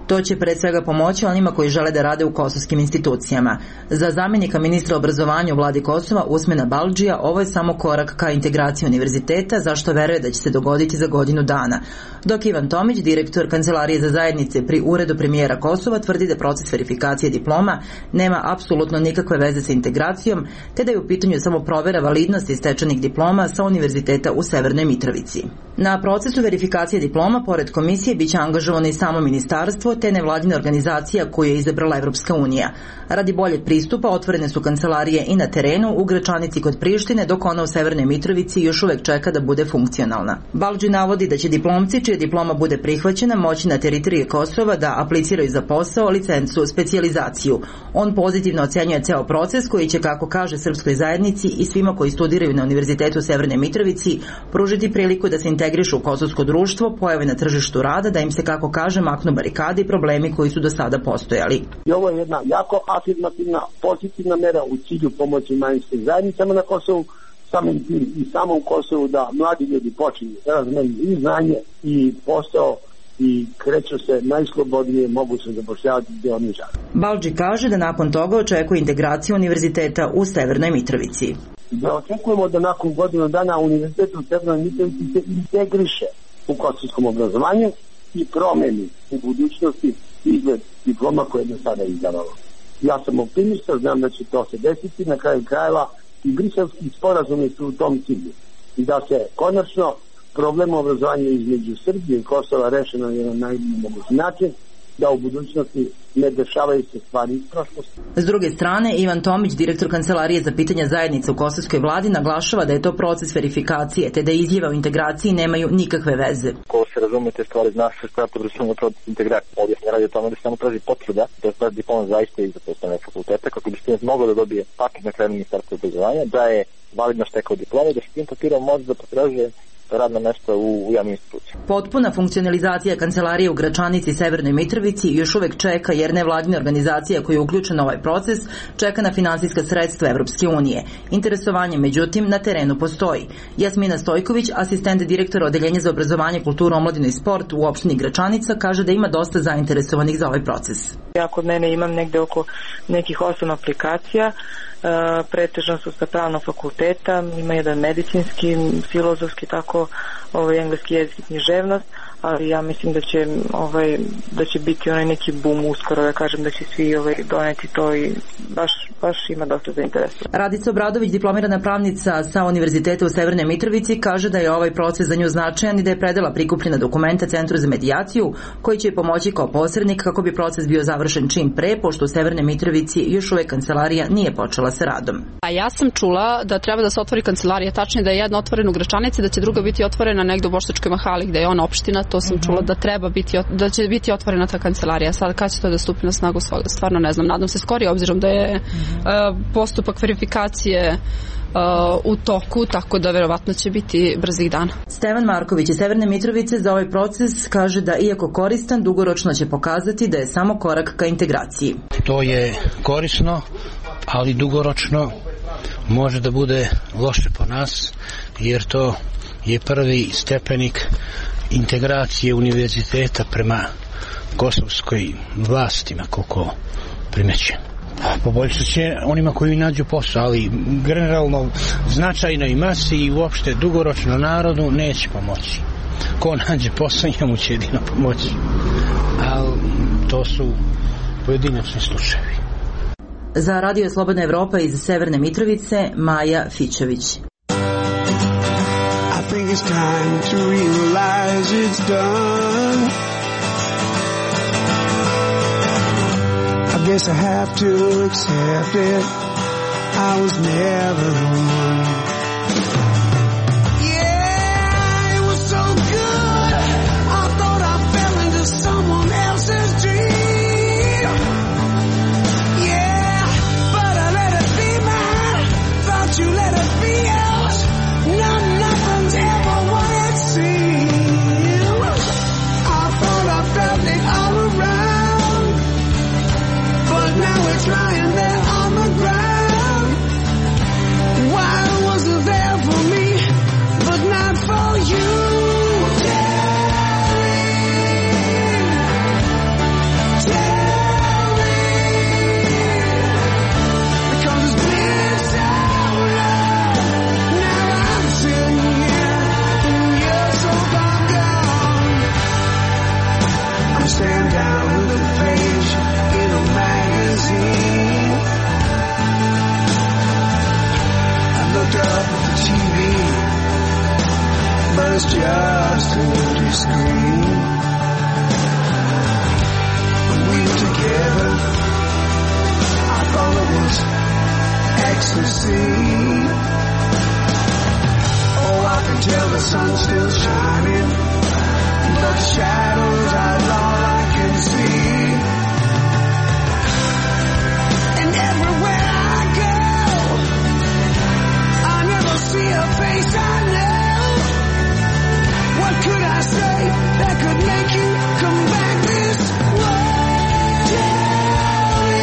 To će pred svega pomoći onima koji žele da rade u kosovskim institucijama. Za zamjenika ministra obrazovanja u vladi Kosova Usmena Baldžija ovo je samo korak ka integraciji univerziteta, zašto veruje da će se dogoditi za godinu dana. Dok Ivan Tomić, direktor Kancelarije za zajednice pri Uredu premijera Kosova, tvrdi da proces verifikacije diploma nema apsolutno nikakve veze sa integracijom, te da je u pitanju samo provera validnosti stečenih diploma sa univerziteta u Severnoj Mitrovici. Na procesu verifikacije diploma, pored komisije, biće angažovano i samo ministarstvo te nevladina organizacija koju je izabrala Evropska unija. Radi boljeg pristupa otvorene su kancelarije i na terenu u Gračanici kod Prištine, dok ona u Severnoj Mitrovici još uvek čeka da bude funkcionalna. Baldži navodi da će diplomci čija diploma bude prihvaćena moći na teritoriji Kosova da apliciraju za posao, licencu, specijalizaciju. On pozitivno ocenjuje ceo proces koji će, kako kaže srpskoj zajednici i svima koji studiraju na Univerzitetu u Severnoj Mitrovici, pružiti priliku da se integrišu u kosovsko društvo, pojave na tržištu rada, da im se, kako kaže, maknu barikade i problemi koji su do sada postojali. I ovo je jedna jako afirmativna, pozitivna mera u cilju pomoći manjinskim zajednicama na Kosovu, samim tim i samo u Kosovu, da mladi ljudi počinju da razmenju i znanje i posao i kreću se najslobodnije moguće zapošljavati gdje oni žele. Baldži kaže da nakon toga očekuje integraciju univerziteta u Severnoj Mitrovici. Da očekujemo da nakon godinu dana univerzitet u Severnoj Mitrovici se integriše u kosovskom obrazovanju i promeni u budućnosti izgled diploma koje je do sada izdavalo. Ja sam optimista, znam da će to se desiti, na kraju krajeva i briselski sporazumi su u tom cilju. I da se konačno problem obrazovanja između Srbije i Kosova rešeno na jedan najbolji mogući način, da u budućnosti ne dešavaju se stvari iz prošlosti. S druge strane, Ivan Tomić, direktor Kancelarije za pitanja zajednice u kosovskoj vladi, naglašava da je to proces verifikacije, te da izjave o integraciji nemaju nikakve veze. Ko se razume te stvari, zna se šta podrazumeva proces integracije. Ovdje se ne radi o tome da se samo traži potvrda, da je stvar diploma zaista iz zaposlenog fakulteta, kako bi student mogao da dobije paket na kraju ministarstva obrazovanja, da je validno stekao diploma i da se tim papirom može da potražuje radna mesta u, u javnim institucijama. Potpuna funkcionalizacija kancelarije u Gračanici i Severnoj Mitrovici još uvek čeka, jer nevladina organizacija koja je uključena u ovaj proces čeka na finansijska sredstva Evropske unije. Interesovanje, međutim, na terenu postoji. Jasmina Stojković, asistent direktora Odeljenja za obrazovanje, kulturu, omladinu i sport u opštini Gračanica, kaže da ima dosta zainteresovanih za ovaj proces. Ja kod mene imam negde oko nekih osam aplikacija. Uh, pretežno su sa pravnog fakulteta, ima jedan medicinski, filozofski, tako ovaj engleski jezik i književnost, ali ja mislim da će ovaj da će biti onaj neki bum uskoro, da kažem da će svi ovaj doneti to i baš baš ima dosta zainteresovanja. Radica Obradović, diplomirana pravnica sa Univerziteta u Severnoj Mitrovici, kaže da je ovaj proces za nju značajan i da je predala prikupljena dokumenta Centru za medijaciju, koji će pomoći kao posrednik kako bi proces bio završen čim pre, pošto u Severnoj Mitrovici još uvek kancelarija nije počela sa radom. A ja sam čula da treba da se otvori kancelarija, tačnije da je jedna otvorena u Gračanici, da će druga biti otvorena negde u Boštačkoj Mahali, gde je ona opština. To sam čula da treba biti, da će biti otvorena ta kancelarija. Sad kad će to da stupi na snagu, stvarno ne znam. Nadam se skorije, obzirom da je uh, postupak verifikacije uh, u toku, tako da verovatno će biti brzih dana. Stevan Marković iz Severne Mitrovice za ovaj proces kaže da iako koristan, dugoročno će pokazati da je samo korak ka integraciji. To je korisno, ali dugoročno može da bude loše po nas, jer to je prvi stepenik integracije univerziteta prema kosovskoj vlastima, koliko primećujem. Poboljšat će onima koji nađu posao, ali generalno značajnoj masi i uopšte dugoročno narodu neće pomoći. Ko nađe posao, njemu će jedino pomoći. Ali to su pojedinačni slučajevi. Za Radio Slobodna Evropa iz Severne Mitrovice, Maja Fićević. I think it's time to realize it's done. I guess I have to accept it. I was never the one. Yeah, it was so good. I thought I fell into someone else's dream. Yeah, but I let it be mine. Thought you let it be yours. No, nothing's ever what it seems. I thought I felt it all around, but now it's lying there on the ground. Why wasn't there for me? ecstasy. Oh, I can tell the sun's still shining, but the shadows are all I can see. And everywhere I go, I never see a face I know. What could I say that could make you come back this way? Tell me,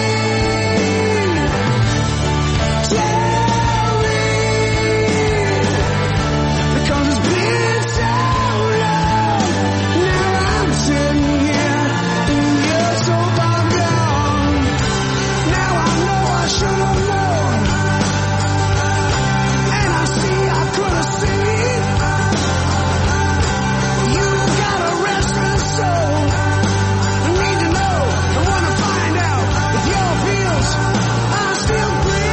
tell me, because it's been so long. Now I'm sitting here and you're so far gone. Now I know I should have known, and I see I could have seen. You got a restless soul. I need to know, I want to find out if your feels are still free.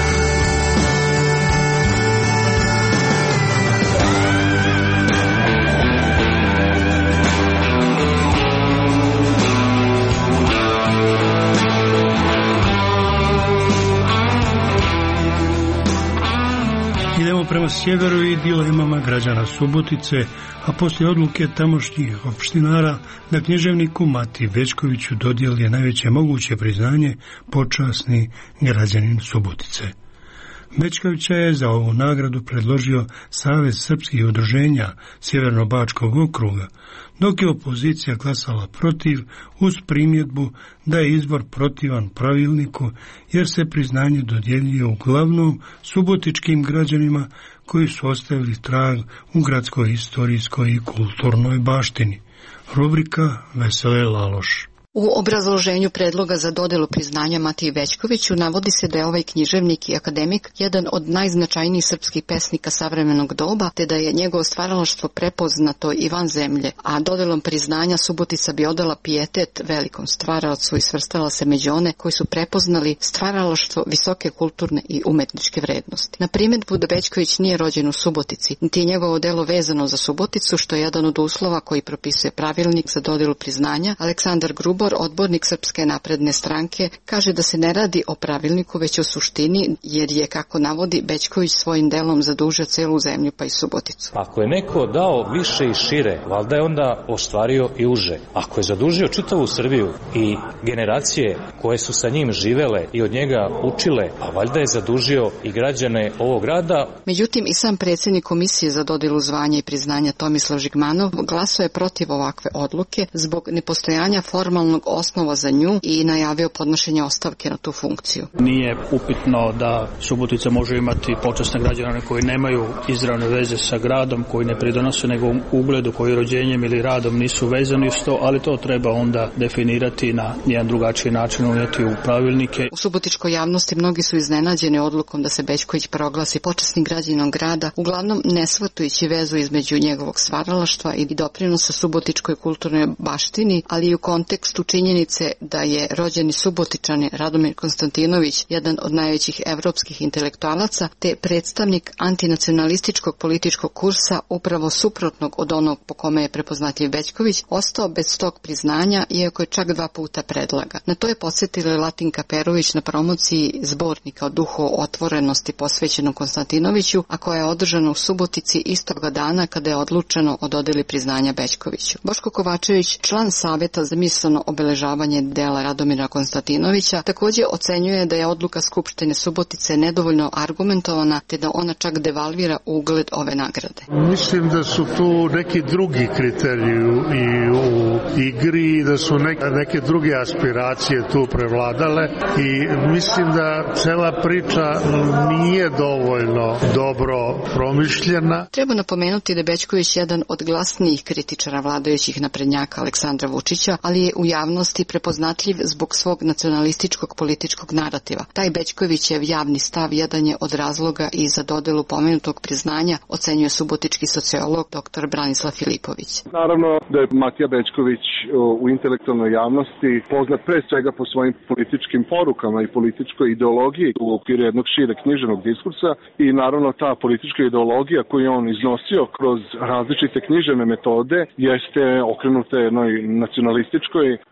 Idemo prema sjeveru i dilemama građana Subotice, a poslije odluke tamošnjih opštinara da književniku Mati Bećkoviću dodijeli najveće moguće priznanje počasni građanin Subotice. Bećkovića je za ovu nagradu predložio Savez srpskih udruženja Sjeverno-Bačkog okruga, dok je opozicija glasala protiv uz primjedbu da je izbor protivan pravilniku jer se priznanje dodjeljuje uglavnom subotičkim građanima koji su ostavili trag u gradskoj istorijskoj i kulturnoj baštini. Rubrika Vesele Laloš. U obrazloženju predloga za dodelu priznanja Matiji Bećkoviću navodi se da je ovaj književnik i akademik jedan od najznačajnijih srpskih pesnika savremenog doba, te da je njegovo stvaralaštvo prepoznato i van zemlje, a dodelom priznanja Subotica bi odala pijetet velikom stvaralacu i svrstala se među one koji su prepoznali stvaralaštvo visoke kulturne i umetničke vrednosti. Na primjedbu da Bećković nije rođen u Subotici, niti je njegovo delo vezano za Suboticu, što je jedan od uslova koji propisuje pravilnik za dodelu priznanja, Aleksandar Grubor, odbornik Srpske napredne stranke, kaže da se ne radi o pravilniku već o suštini, jer je, kako navodi, Bećković svojim delom zadužio celu zemlju pa i Suboticu. Ako je neko dao više i šire, valjda je onda ostvario i uže. Ako je zadužio čitavu Srbiju i generacije koje su sa njim živele i od njega učile, pa valjda je zadužio i građane ovog grada. Međutim, i sam predsjednik Komisije za dodelu zvanja i priznanja Tomislav Žigmanov glasuje protiv ovakve odluke zbog nepostojanja formalnog osnova za nju i najavio podnošenje ostavke na tu funkciju. Nije upitno da Subotica može imati počasne građane koji nemaju izravne veze sa gradom, koji ne pridonose nego ugledu, koji rođenjem ili radom nisu vezani uz to, ali to treba onda definirati na jedan drugačiji način, unijeti u pravilnike. U subotičkoj javnosti mnogi su iznenađeni odlukom da se Bećković proglasi počasnim građaninom grada, uglavnom ne shvatajući vezu između njegovog stvaralaštva i doprinosa subotičkoj kulturnoj baštini, ali i u kontekstu činjenice da je rođeni Subotičani Radomir Konstantinović jedan od najvećih evropskih intelektualaca te predstavnik antinacionalističkog političkog kursa upravo suprotnog od onog po kome je prepoznatljiv Bećković, ostao bez tog priznanja iako je čak dva puta predlaga. Na to je podsjetila Latinka Perović na promociji zbornika o duhu otvorenosti posvećenom Konstantinoviću, a koja je održana u Subotici istoga dana kada je odlučeno o dodeli priznanja Bećkoviću. Boško Kovačević, član Saveta za misaono obeležavanje dela Radomira Konstantinovića, također ocenjuje da je odluka Skupštine Subotice nedovoljno argumentovana te da ona čak devalvira ugled ove nagrade. Mislim da su tu neki drugi kriteriji i u igri, da su neke, neke druge aspiracije tu prevladale i mislim da cela priča nije dovoljno dobro promišljena. Treba napomenuti da je Bećković jedan od glasnijih kritičara vladajućih naprednjaka Aleksandra Vučića, ali je u javnosti prepoznatljiv zbog svog nacionalističkog političkog narativa. Taj Bećkovićev javni stav jedan je od razloga i za dodelu pomenutog priznanja, ocenjuje subotički sociolog dr. Branislav Filipović. Naravno da je Matija Bećković u intelektualnoj javnosti poznat pre svega po svojim političkim porukama i političkoj ideologiji u okviru jednog šireg književnog diskursa i naravno ta politička ideologija koju je on iznosio kroz različite književne metode jeste okrenuta jednoj nacionalističkoj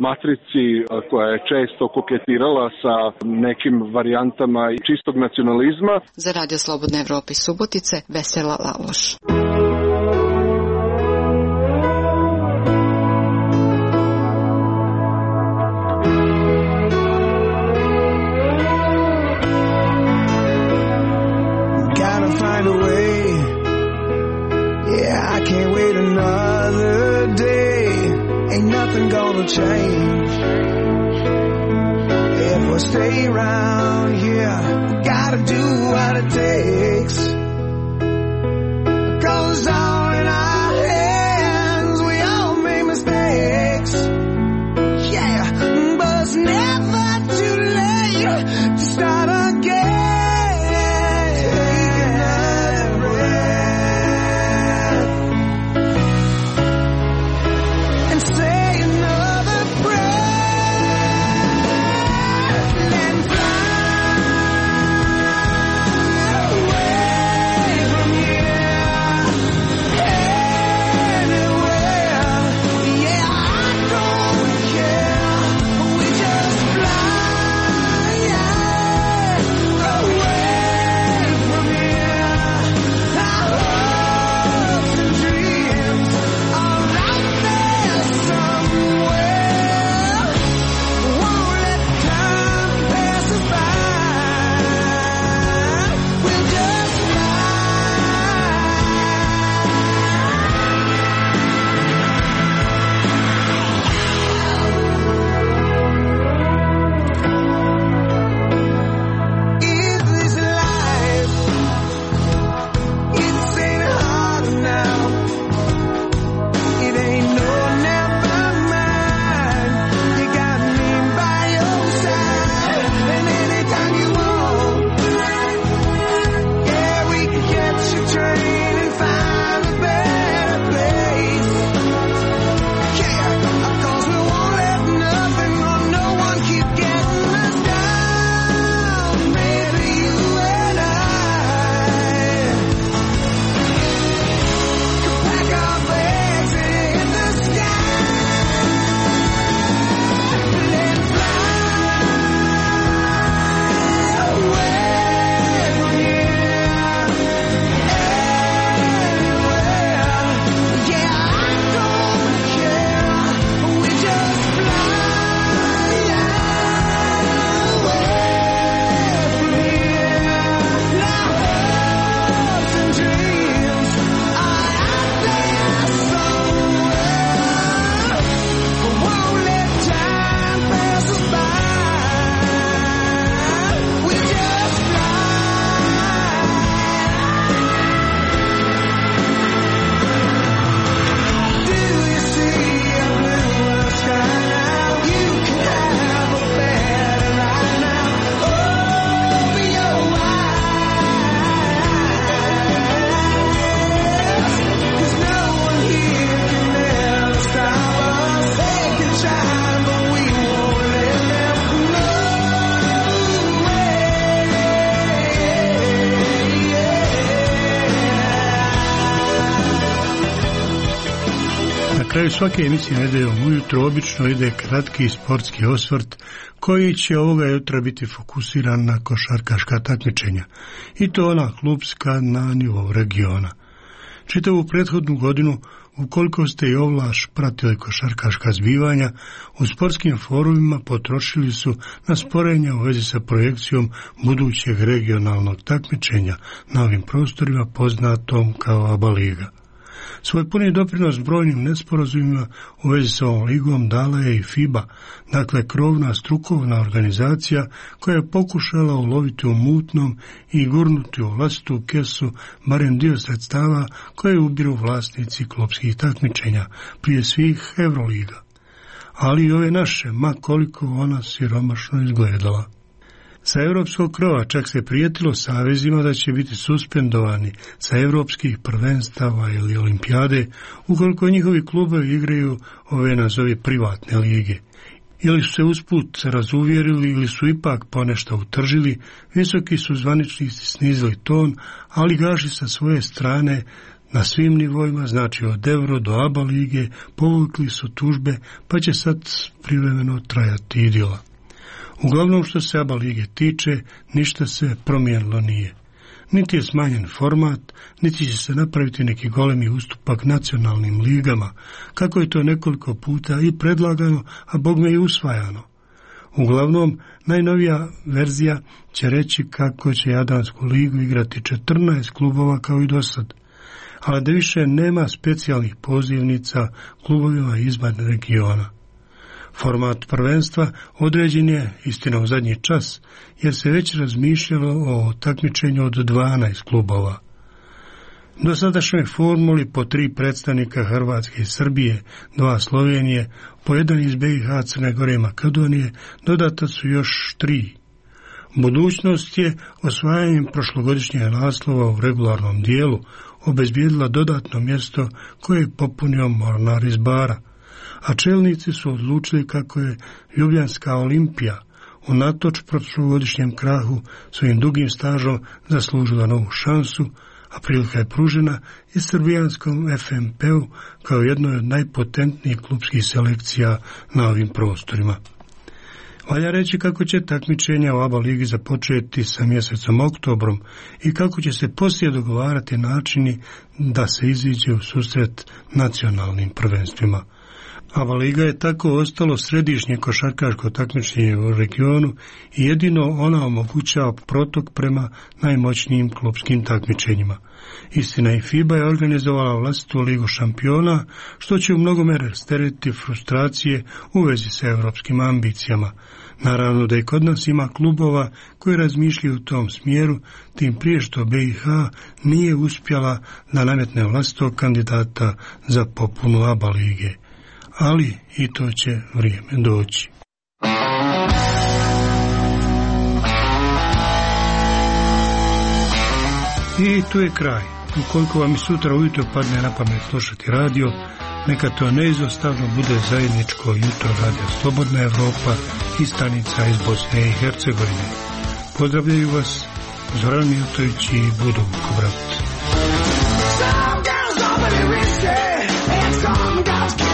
matrici koja je često koketirala sa nekim varijantama čistog nacionalizma. Za Radio Slobodne Evrope iz Subotice, Vesela Laloš. Find a way, yeah, I can't wait another day, ain't nothing gonna change, if I stay around here, gotta do what it takes, cause all in our hands, we all make mistakes, yeah, but it's never too late to start again. Na kraju svake emisije nedeljom ujutro obično ide kratki sportski osvrt koji će ovoga jutra biti fokusiran na košarkaška takmičenja i to ona klubska na nivou regiona. Čitavu prethodnu godinu, ukoliko ste i ovlaš pratili košarkaška zbivanja, u sportskim forumima potrošili su na sporenja u vezi sa projekcijom budućeg regionalnog takmičenja na ovim prostorima poznatom kao ABA liga. Svoj puni doprinos brojnim nesporazumima u vezi sa ovom ligom dala je i FIBA, dakle krovna strukovna organizacija koja je pokušala uloviti u mutnom i gurnuti u vlastitu kesu barem dio sredstava koje ubiru vlasnici klubskih takmičenja, prije svih Euroliga. Ali i ove naše, ma koliko ona siromašno izgledala. Sa europskog krova čak se prijetilo savezima da će biti suspendovani sa europskih prvenstava ili olimpijade ukoliko njihovi klubovi igraju ove nazovi privatne lige. Ili su se usput razuvjerili ili su ipak ponešto utržili, visoki su zvaničnici snizili ton, a ligaši sa svoje strane Na svim nivoima, znači od Euro do ABA lige, povukli su tužbe, pa će sad privremeno trajati idila. Uglavnom što se ABA lige tiče, ništa se promijenilo nije. Niti je smanjen format, niti će se napraviti neki golemi ustupak nacionalnim ligama, kako je to nekoliko puta i predlagano, a bogme i usvajano. Uglavnom, najnovija verzija će reći kako će Jadransku ligu igrati četrnaest klubova kao i do sad, ali da više nema specijalnih pozivnica klubovima izvan regiona. Format prvenstva određen je, istina u zadnji čas, jer se već razmišljalo o takmičenju od dvanaest klubova. Do sadašnjoj formuli po tri predstavnika Hrvatske i Srbije, dva Slovenije, po jedan iz B i H, Crne Gore i Makedonije, dodata su još tri. Budućnost je osvajanjem prošlogodišnjeg naslova u regularnom dijelu obezbijedila dodatno mjesto koje je popunio Mornar iz Bara, a čelnici su odlučili kako je Ljubljanska Olimpija unatoč prošlogodišnjem krahu svojim dugim stažom zaslužila novu šansu, a prilika je pružena i srbijanskom F M P-u kao jednoj od najpotentnijih klubskih selekcija na ovim prostorima. Valja reći kako će takmičenja u ABA ligi započeti sa mjesecom oktobrom i kako će se poslije dogovarati načini da se iziđe u susret nacionalnim prvenstvima. ABA liga je tako ostalo središnje košarkaško takmičenje u regionu i jedino ona omogućava protok prema najmoćnijim klubskim takmičenjima. Istina, i FIBA je organizovala vlastitu ligu šampiona, što će u mnogome rasteretiti frustracije u vezi sa europskim ambicijama. Naravno da i kod nas ima klubova koji razmišljaju u tom smjeru, tim prije što B i H nije uspjela da nametne vlastitog kandidata za popunu ABA lige. Ali i to će vrijeme doći. I tu je kraj. Ukoliko vam i sutra ujutro padne na pamet slušati radio, neka to neizostavno bude zajedničko jutro Radija Slobodna Evropa i stanica iz Bosne i Hercegovine. Pozdravljaju vas Zoran Miltović i Budo Vukobrac. Some girls are really risky and some girls